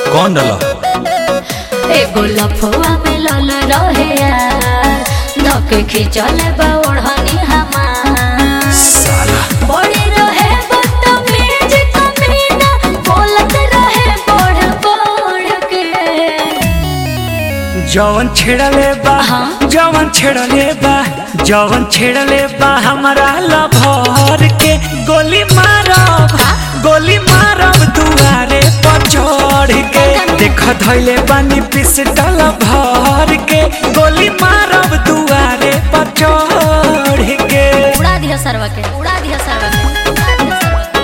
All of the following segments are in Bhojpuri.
कौन डला? एगो लफुआ मिलल रहे यार, धके खिंचल ओढ़नी हमार। साला बड़ी रहे बदतमीज कमीना, बोलत रहे बढ़ बढ़ के। जवन छेड़ले बा हाँ। जवन छेड़ले बा जवन छेड़ले बा हमारा लभर के गोली मारब दुआरे पर चढ़ के। देख धैले बानी पिस्टल भर के गोली मारब दुआरे पर चढ़ के। उड़ा दिया सरवा के, उड़ा दिया सरवा के, उड़ा दिया सरवा के।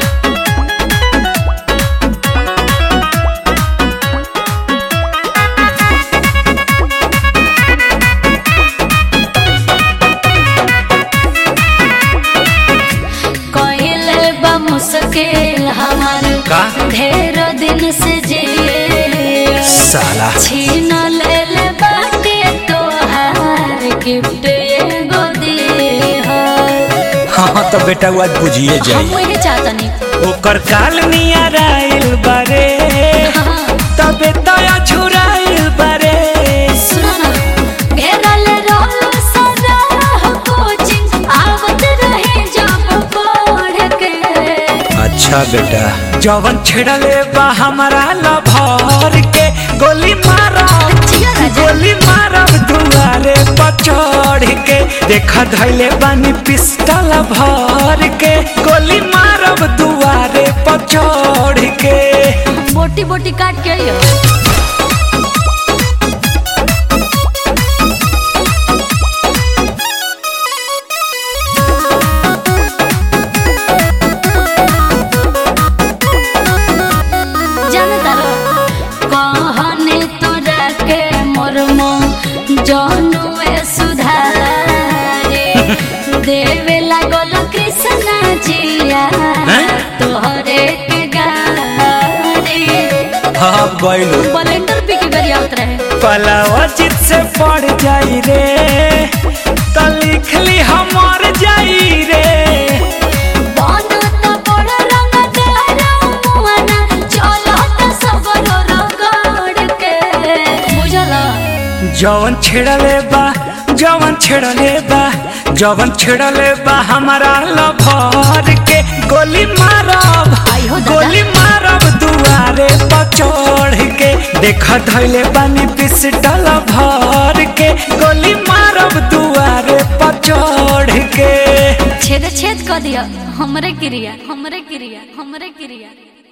कइले बा मुश्किल हमार का? ढेर दिन से जी साला छीन ले बाटे तोहार गिफ्ट एगो दे। हाँ तो बेटा वो आज बुझिए हम जाई। वही चाहतनी ओकर काल नियर आइल बारे तबे तया झुराइल बारे। सुनो ना, घेरल रहल सदा कोचिंग आवत रहे जब पढ़ के। अच्छा बेटा जवन छेड़ले बा हमारा लभर के गोली मारब जिया राजा। गोली मारब दुआरे पर चढ़ के। देखा धैले बानी पिस्टल भर के गोली मारब दुआरे पर चढ़ के। बोटी बोटी काट के आइयो। जानता रो कहने तोरा के मोर जनुए सुधारे देवे लागल कृष्णा जिया तोहरे के गारे। हाँ गइलो ब्लेंडर पी के गरिया उतरे पलावा चित से पड़ जाई रे त लिख ली हमर जाई रे। बनत बड़ रंगदार मुआना चलत सगरो रगड़ के। बुझला जवन छेड़ले बा जवन छेड़ले बा हमारा लभर के गोली मारब आई हो दादा। गोली मारब दुआरे पर चढ़ के। देख धैले बानी पिस्टल भर के गोली मारब दुआरे पर चढ़ के। छेद छेद कर दिया हमरे क्रिया, हमरे क्रिया, हमरे क्रिया।